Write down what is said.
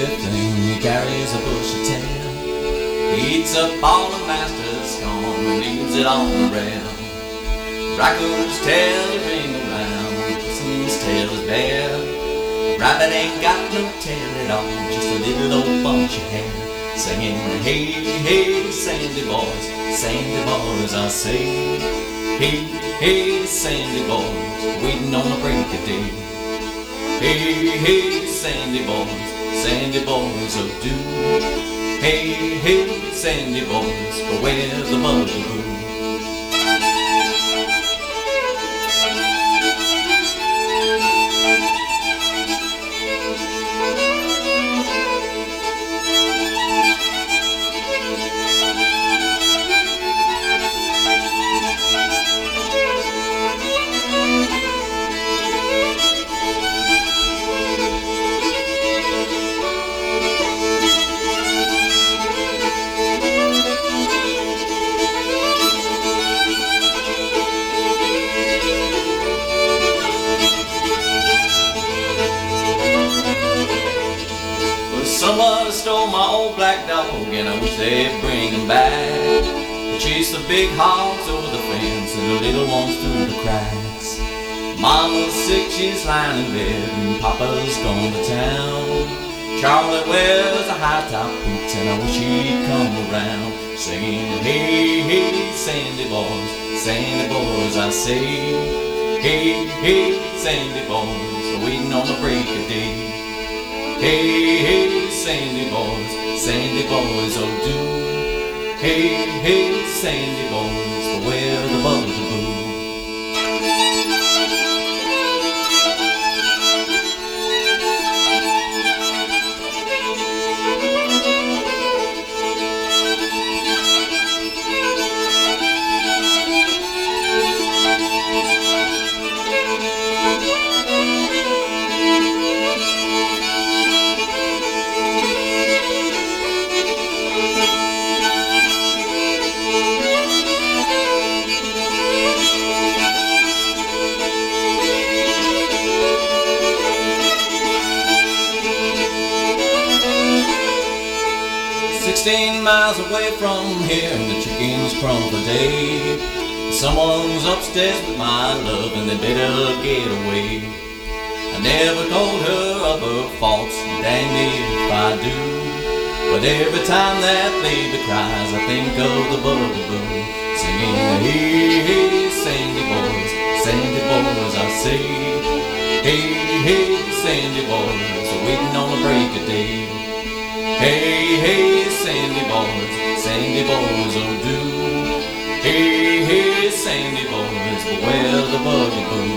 thing, he carries a bushy tail. He eats up all the master's corn and leaves it on the rail. Raccoon's tail he ring around, Possum's tail is bare. Rabbit ain't got no tail at all, just a little old bunch of hair. Singing, hey, hey, Sandy boys, I say. Hey, hey, Sandy boys, waiting on the break of day. Hey, hey, Sandy boys, oh do. Hey, hey, Sandy boys, beware the bugaboo. Somebody stole my old black dog and I wish they'd bring him back. They chase the big hogs over the fence and the little ones through the cracks. Mama's sick, she's lying in bed and Papa's gone to town. Charlie wears a high-top boots and I wish he'd come around. Singing, hey, hey, Sandy boys, I say. Hey, hey, Sandy boys, waiting on the break of day. Hey, hey, Sandy boys, oh do. Hey, hey, Sandy boys, beware the bugaboo. Miles away from here, the chickens crumb for day. Someone's upstairs with my love and they better get away. I never told her of her faults, dang me if I do. But every time that baby cries, I think of the bugaboo. Singing, hey, hey, Sandy boys, I say. Hey, hey, Sandy boys, waiting on the break of day. Hey, hey, Sandy boys, oh do. Hey, hey, Sandy boys, beware the bugaboo.